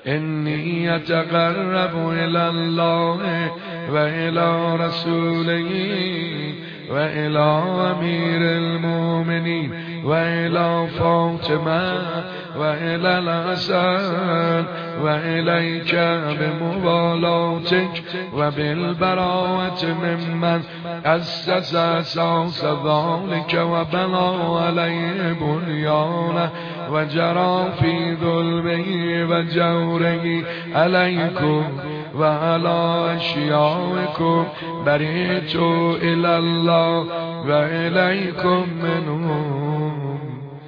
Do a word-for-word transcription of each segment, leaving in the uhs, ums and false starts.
إني أتقرب إلى الله وإلى رسوله وإلى أمير المؤمنين وإلى فاطمة وإلى الحسن وإليك بموالاتك وبالبراءة ممن أسس أساس ذلك وبنى عليه بنيانه وجرى في ظلمه وجوره عليكم وعلى أشيائكم برئت إلى الله وإليكم منهم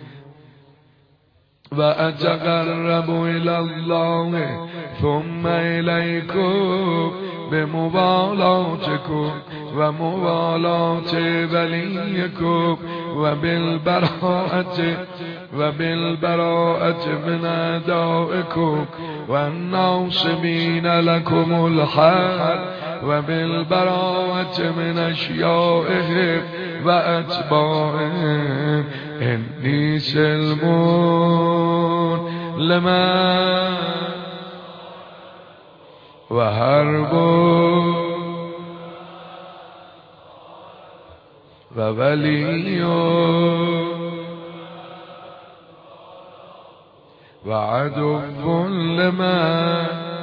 وأتقرب إلى الله ثم إليكم بموالاتكم وموالاة وليكم وبالبراءة وبالبراءة من أعدائكم والناصبين لكم الحق وبالبراءة من أشيائهم وأتباعهم إني سلمون لما وحرب وولي وعدو لما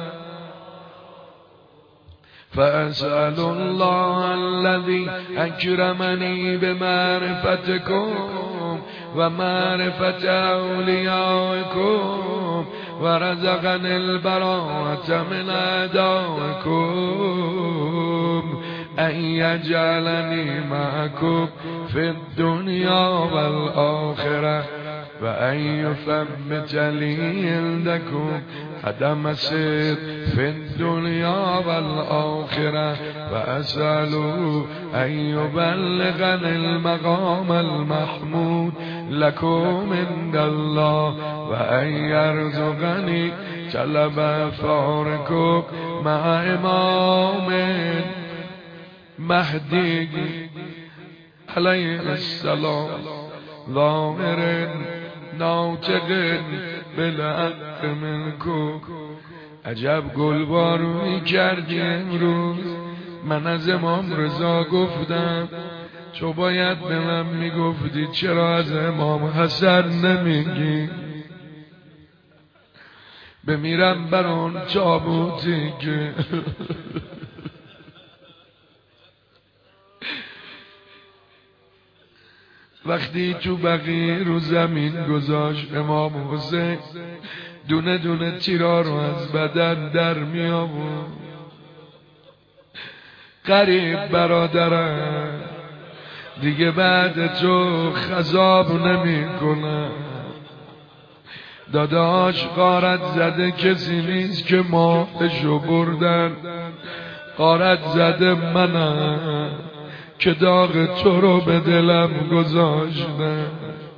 فأسأل الله الذي أكرمني بمعرفتكم ومعرفة أوليائكم ورزقني البراءة من أعدائكم أن يجعلني معكم في الدنيا والآخرة وأن يثبت لي عندكم قدم الصدق في الدنيا والآخرة وأسأله أن يبلغني المقام المحمود لكم عند الله وأن يرزقني طلب فاركم مع إمام مهدي عليه السلام ظاهر ناطق بالحق منكم. عجب گلبارونی کردی امروز. من از امام رضا گفتم تو باید به من میگفتی چرا از امام حسن نمیگی؟ بمیرم بر اون تابوتی که وقتی تو بقیه رو زمین گذاشت امام حسین دونه دونه تیرا رو از بدن در می آورد. غریب برادرم دیگه بعد تو خذاب نمی کنه. داداش غارت زده کسی نیست که ماهشو بردن. غارت زده منم که داغ تو رو به دلم گذاشتم.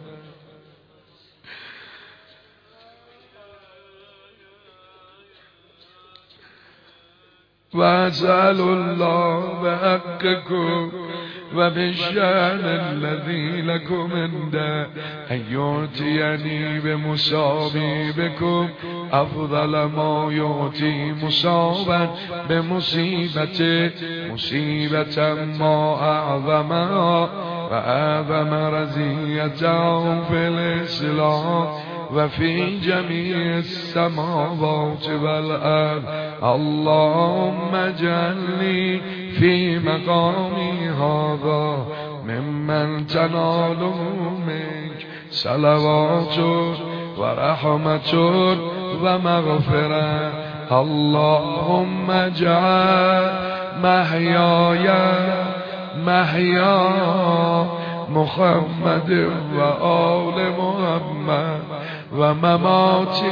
و اسأل الله بحقكم و بالشأن الذي لكم عنده ان يعطيني بمصابكم افضل ما يعطي مصابا بمصيبته مصيبة ما اعظمها و اعظم رزيته في الاسلام وفي جميع السماوات والأرض. اللهم اجعلني في مقامي هذا ممن تنال منك صلوات ورحمة ومغفرة. اللهم اجعل محياي محيا محمد وآل محمد و مماتی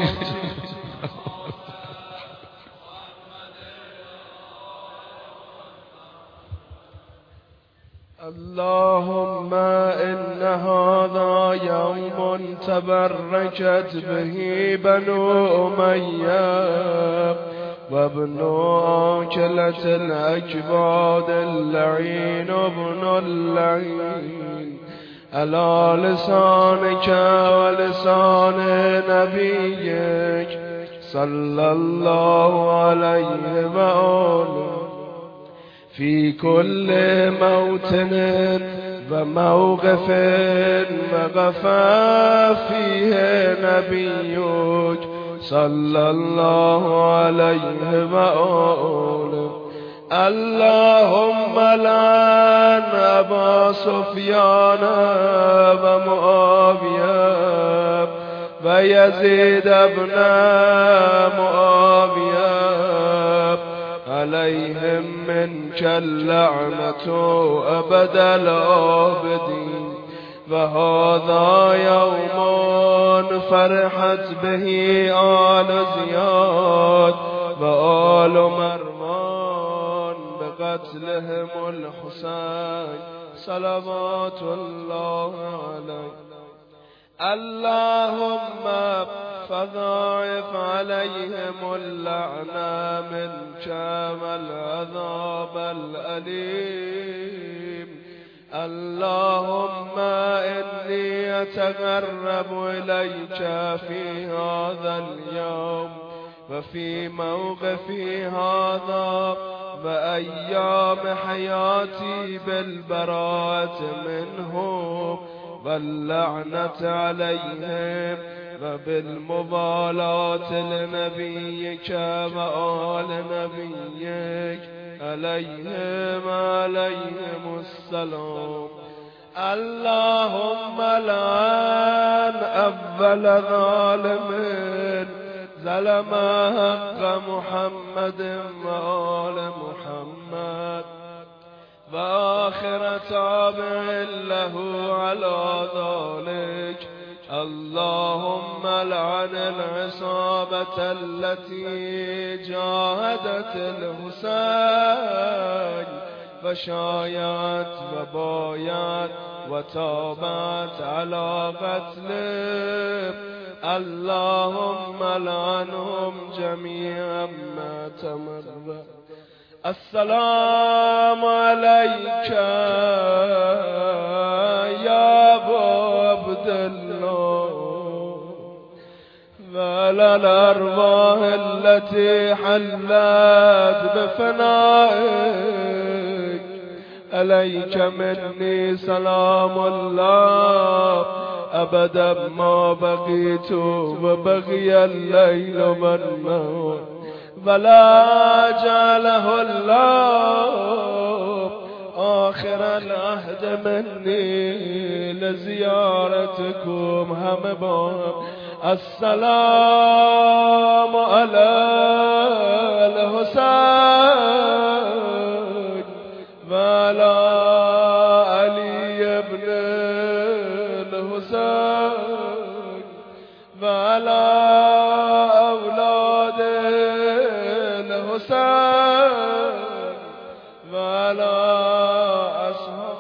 اللهم إن هذا يوم تبركت به بنو أمية وابن آكلة الأكباد اللعين ابن اللعين على لسانك ولسان نبيك صلى الله عليه وآله في كل موطن وموقف وقفا فيه نبيك صلى الله عليه وآله. اللهم لعن أبا سفيان ومعاوية ويزيد بن معاوية عليهم منك اللعنة أبد الآبدين. وهذا يوم فرحت به آل زياد وآل مروان بقتلهم الحسين صلوات الله عليه. اللهم فضاعف عليهم اللعنة منك والعذاب الأليم. اللهم إني أتقرب إليك في هذا اليوم وفي موقفي هذا وأيام حياتي بالبراءة منهم واللعنة عليهم وبالمبالاة لنبيك وآل نبيك عليهم عليهم السلام. اللهم لعن أول ظالم ظلم حق محمد وآل محمد وآخر تابع له على ذلك. اللهم لعن العصابة التي جاهدت الحسين فشايعت وبايعت وتابت على قتله. اللهم لعنهم جميعا ما تمر. السلام عليك يا أبا عبد الله وعلى الأرواح التي حلت بفنائك. عليك مني سلام الله أبدا ما بقيت وبقي الليل والنهار ولا جعله الله آخر العهد مني لزيارتكم هم باب. السلام على الحسين وعلى علي بن الحسين وعلى أولاد الحسين وعلى أصحاب.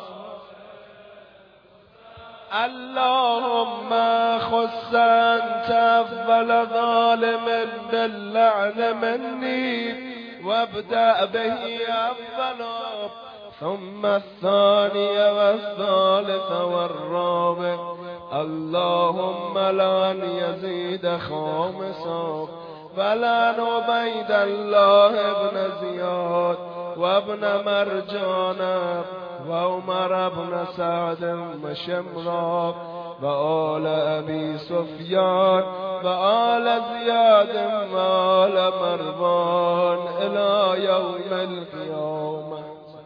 اللهم خص أنت أفضل ظالم باللعن مني وابدأ به أولا ثم الثاني والثالث والرابع. اللهم لعن يزيد خامسا ولعن عبيد الله بن زياد وابن مرجان وعمر بن سعد وشمرا وآل أبي سفيان وآل زياد وآل مروان إلى يوم القيامة.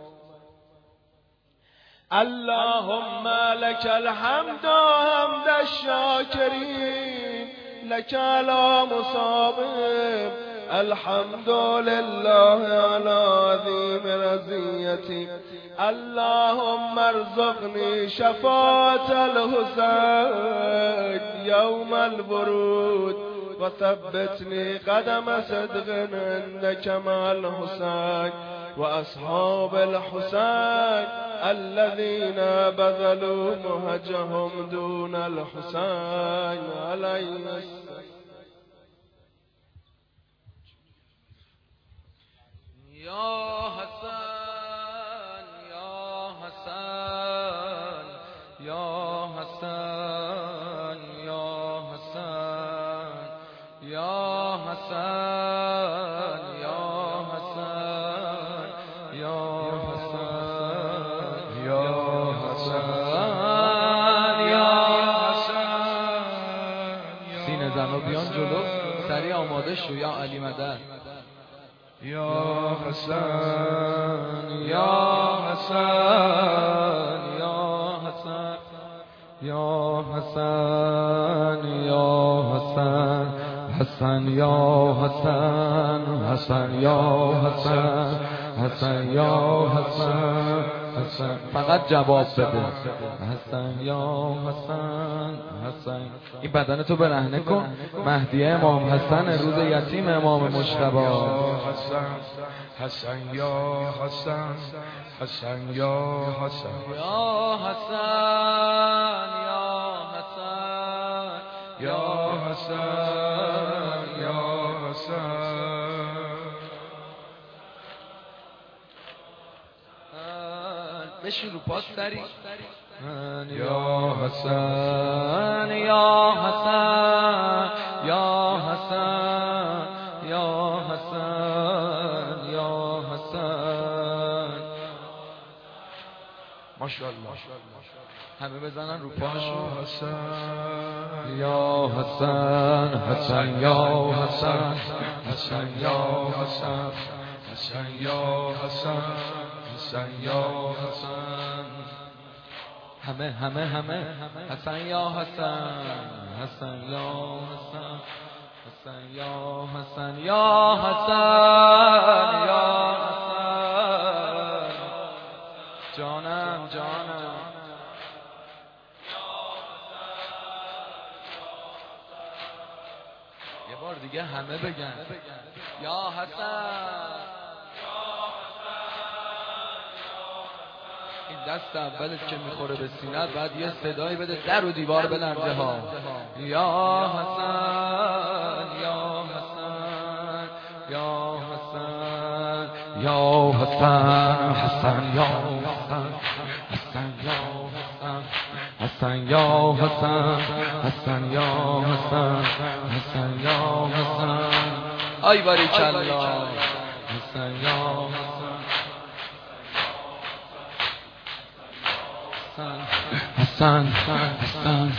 اللهم لك الحمد حمد الشاكرين لك على مصابهم. الحمد لله على عظيم رزيتك. اللهم ارزقني شفاعة الحسين يوم الورود وثبتني قدم صدق عندك مع الحسين وأصحاب الحسين الذين بذلوا مهجهم دون الحسين عليه السلام. يا حسن يا حسن يا حسن يا حسن يا حسن حسن یا حسن یا حسن یا حسن یا حسن. سینه زن و بیان جلو، سریع آماده شو یا علی مدد. یا حسن یا حسن یا حسن یا حسن یا حسن حسن یا حسن حسن یا حسن حسن یا حسن حسن. فقط جواب بده. حسن یا حسن حسن. این بدن تو برهنه کن. مهدی امام حسن، روز یتیم امام مجتبی. حسن حسن یا حسن حسن یا حسن یا حسن یا حسن یا حسن یا حسن. بشین رو پاس سری. یا حسن یا حسن یا حسن یا حسن یا حسن. ماشاءالله همه بزنن رو پاشون. حسن یا حسن حسن یا حسن حسن یا حسن حسن یا حسن حسن یا حسن. همه همه همه حسن یا حسن حسن یا حسن حسن یا حسن یا حسن یا حسن. جانم جانم. یه بار دیگه همه بگن یا حسن. این دست اولت که میخوره به سینت بعد یه صدایی بده در و دیوار بلرزه ها. یا حسن یا حسن یا حسن یا حسن حسن یا حسن حسن یا حسن حسن یا حسن حسن یا حسن حسن یا حسن. آی باریکالله. حسن یا حسن حسن حسن حسن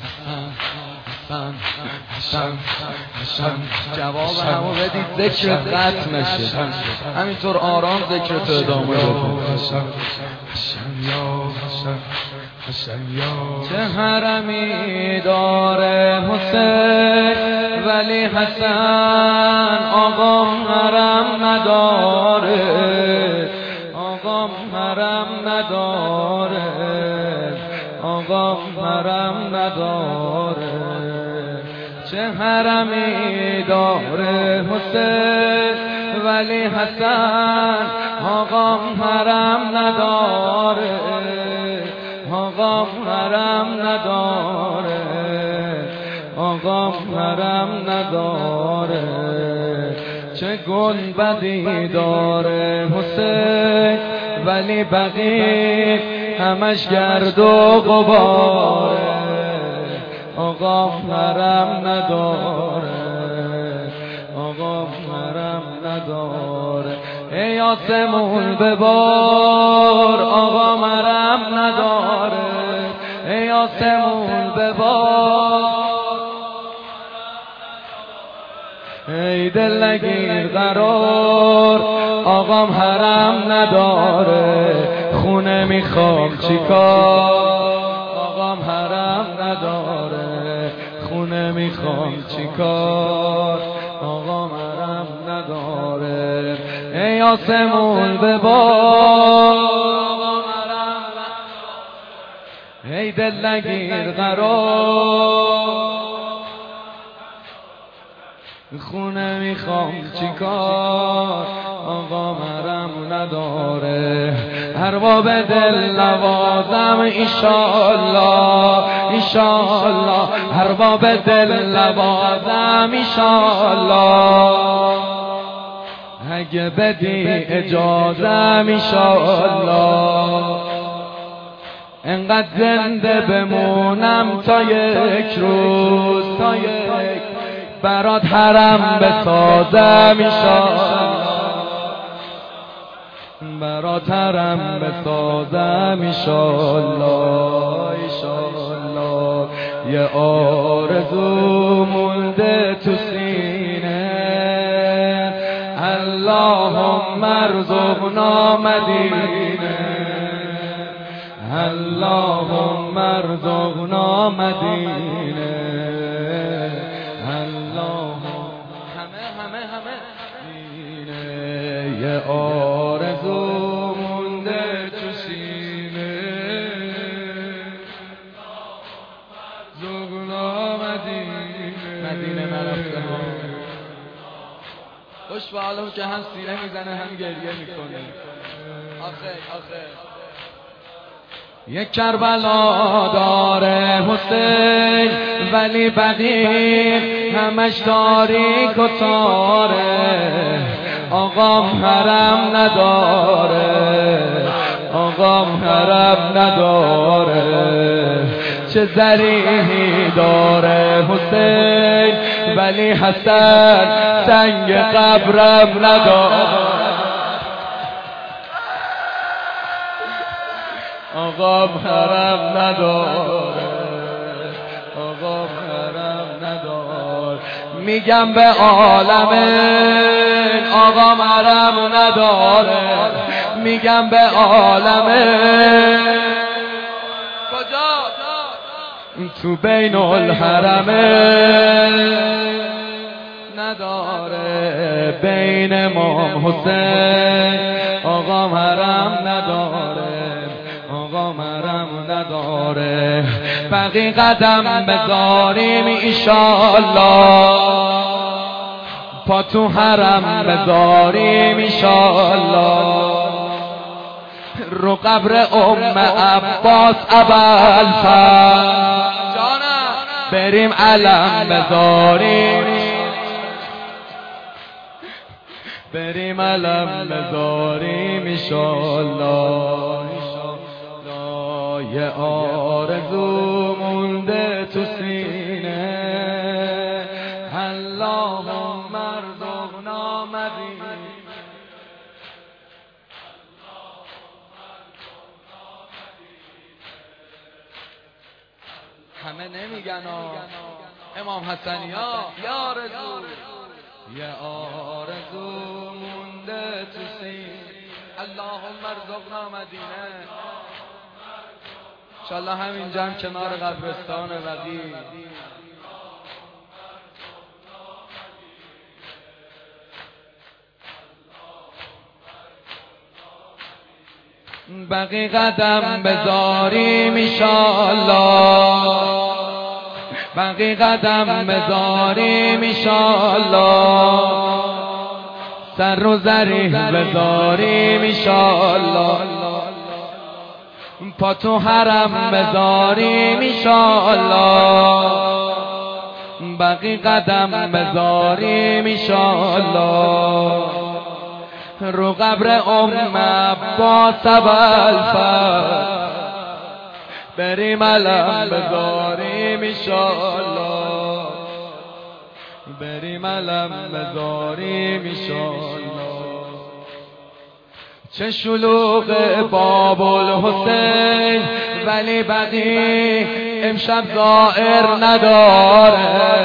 حسن حسن. جواب همو بدید ذکرت قطع نشه. همینطور آرام ذکرت ادامه بده. حسن یا حسن حسن یا. چه حرمی داره حسین ولی حسن آقام حرم نداره. آقام حرم نداره. آقام حرم نداره. چه حرمی داره حسین ولی حسن آقام حرم نداره. آقام حرم نداره. آقام حرم نداره. چه گنبدی داره حسین ولی بقیه همش گرد و غباره. آقام حرم نداره. آقام حرم نداره. ای آسمون ببار آقام حرم نداره. ای آسمون ببار. ای دل نگیر قرار آقام حرم نداره. خونه میخوام چیکار آقام حرم نداره. خونه میخوام چیکار آقام حرم نداره. ای آسمون ببار آقام حرم نداره. ای دل نگیر قرار خونه میخوام چیکار آقا مرم نداره. ارباب دل نوازم ایشالله ایشالله. ارباب دل نوازم ایشالله. اگه بدی اجازم ایشالله. انقدر زنده بمونم تا یک روز تا یک برات حرم بسازم ایشالله، برات حرم بسازم ایشالله ایشالله. یه آرزو مونده تو سینه، اللهم ارزقنا مدینه، اللهم ارزقنا مدینه، اللهم همه همه همه مدینه. یه آرزو مونده تو سینه، زغنا مدینه مدینه نرفته ها. خوش به حالم که هم سینه میزنه هم گریه میکنه. آخه آخه یک کربلا داره حسین، ولی بقیه همش تاریک و تاره. آقام حرم نداره، آقام حرم نداره. چه ذریحی داره حسین، ولی حسن سنگ قبرم نداره. آقام حرم نداره، آقام حرم نداره. میگم به عالمین آقام حرم نداره، میگم به عالمین کجا تو بین الحرمین نداره. بین امام حسین آقام حرم نداره، آقام حرم نداره. بقی قدم بذاریم ایشالله، پا تو حرم بذاریم ایشالله. رو قبر ام عباس ابوالفضل بریم علم بذاریم، بریم علم بذاریم ایشالله. یه آرزو مونده تو سینه، اللهم ارزقنا مدینه. همه نمیگن امام حسنی ها یه آرزو، یه آرزو مونده تو سینه، اللهم ارزقنا مدینه. انشالله همینجا هم کنار قبرستان وقی. بقی قدم بذاریم ایشالله، بقی قدم بذاریم ایشالله. سر رو زریح بذاریم ایشالله، پا تو حرم بذاریم ایشالله. بقی قدم بذاریم ایشالله. رو قبر ام عباس ابوالفضل بریم علم بذاریم ایشالله، بریم علم بذاریم ایشالله. چه شلوغ باب الحسین، ولی بقی امشب زائر نداره.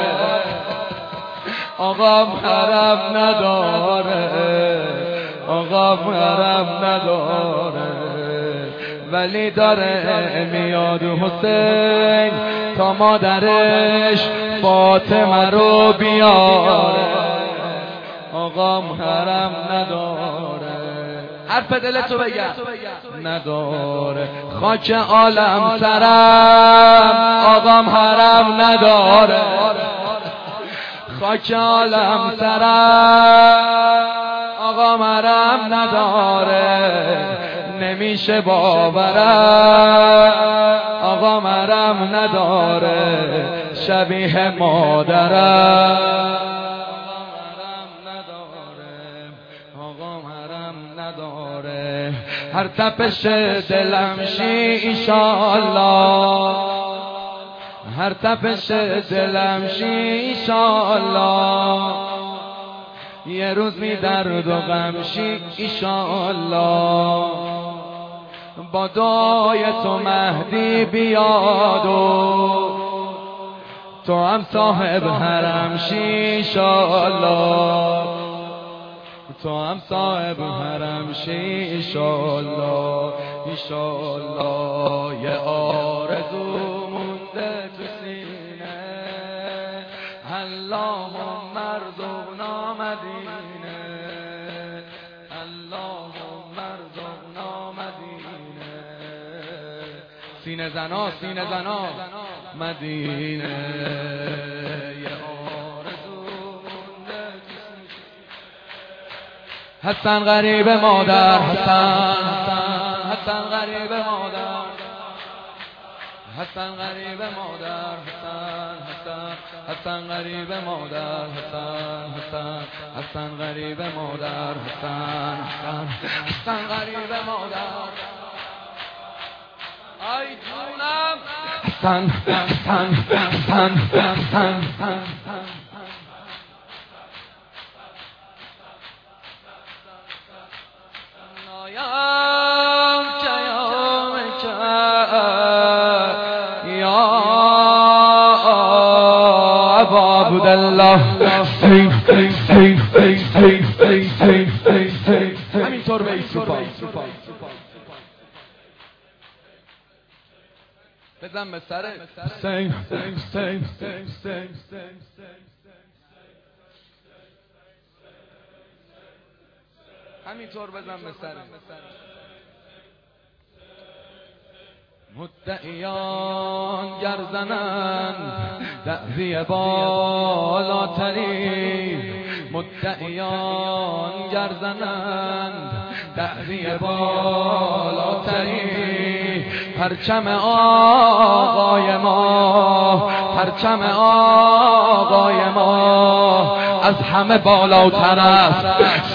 آقام حرم نداره، آقام حرم نداره. ولی داره میاد حسین تا مادرش فاطمه رو بیاره. آقام حرم نداره، حرف دلتو بگم نداره. خاک عالم سرم، آقام حرم نداره. خاک عالم سرم، آقام حرم نداره. نمیشه باورم، آقام حرم نداره. شبیه مادرم نداره. هر تپش دلم شی ایشالله، هر تپش دلم ایشالله یه روز می درد و غمشی ایشالله با دعای تو مهدی بیاد و تو هم صاحب حرم شی ایشالله تو هم صاحب حرم شی ایشالله ایشالله یه آرزو مونده تو سینه اللهم ارزقنا مدینه اللهم ارزقنا مدینه سینه زنا سینه زنا مدینه یه آرزو مونده تو سینه حسن غریب مادر حسن حسن حسن غریب مادر حسن غریب مادر حسن حسن حسن غریب مادر حسن حسن حسن غریب مادر حسن حسن حسن غریب مادر ای جونم حسن حسن حسن حسن حسن نایم کیام که یا ابا عبدالله همینطور به ایسوپا بزن به سره همینطور بزن به سره مدعیان گر زنند دعوی بالاتری مدعیان گر زنند دعوی بالاتری پرچم آقای ما پرچم آقای ما از همه بالاتر است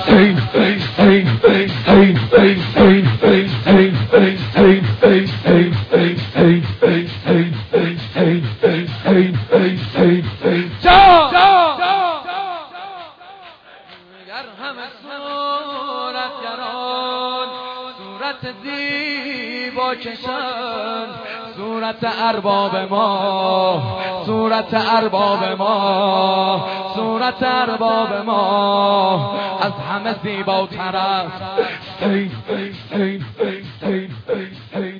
زیبا کشند صورت ارباب ما صورت ارباب ما صورت ارباب ما از همه زیباتر است